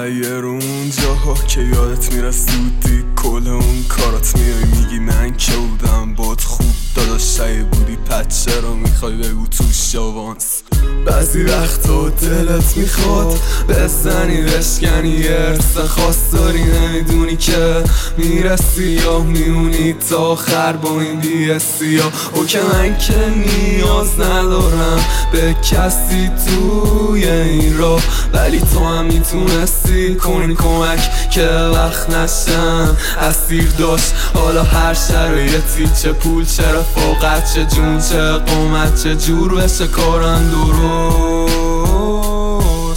متحیر اون جاها که یادت میرسودی کل اون کارات میای میگی من که بودم باد خوب داداش شایی بودی پس چرا میخوای بگو تو شاوانس. بعضی وقتا دلت میخواد بزنی بشکنی ارث خاص داری نمیدونی که میرسی یا میونی تا آخر با این بیستی ها. او که من که نیاز ندارم به کسی توی این راه، ولی تو هم میتونستی کنی کمک که وقت نشم اسیر داشت. حالا هر شرایطی چه پول چه رفاقت چه جون چه قومت چه جور بشه کارم درست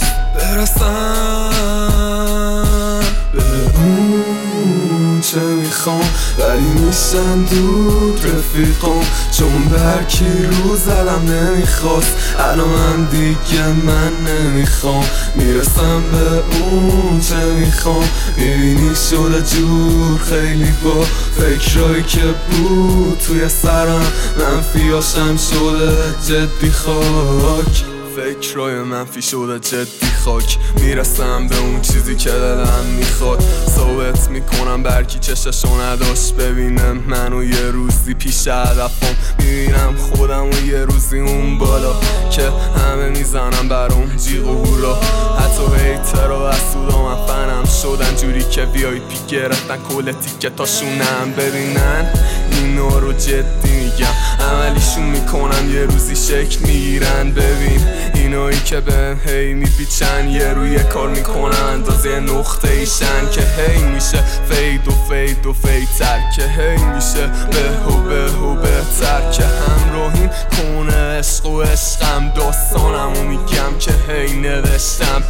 برسم به اون چه میخوام، ولی میشن دود رفیقام چون برکی رو زدم نمیخواست. الان دیگه من نمیخوام میرسم به اون چه میخوام. میبینی شده جور خیلی با فکرایی که بود توی سرم منفیاشم شده جدی خاک. فکرای منفی شده جدی خاک. میرسم به اون چیزی که دلم میخواد، ثابت میکنم برکی چششو نداشت ببینم منو یه روزی پیش هدفم. میبینم خودم و یه روزی اون بالا که همه میزنم برام جیغ و هورا. حتی هیتر و حسودا من فنم شدن جوری که VIP گرفتن کل تیکتاشونم. ببینن اینا رو جدی میگم عملیشون میکنم یه روزی شکل میگیرن. ببین اینایی که به هی میپیچن یه روی کار میکنن اندازه نقطه ایشن که هی میشه فید و فید و فیدتر که هی میشه به و بهتر که همراهیم کنه عشق و عشقم داستانمو میگم که هی نوشتم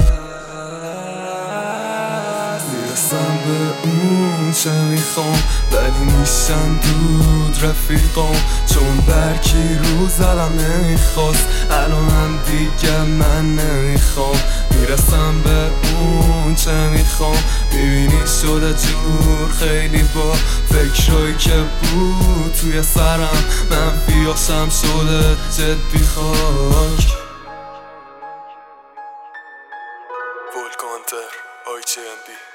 میرسم به اون چه میخوام، ولی میشن دود رفیقام چون برکی رو زدم نمیخواست. الانم دیگه من نمیخوام میرسم به اون چه میخوام. میبینی شده جور خیلی با فکرایی که بود توی سرم منفیاشم شده جدی خاک. ولکانتر ICMB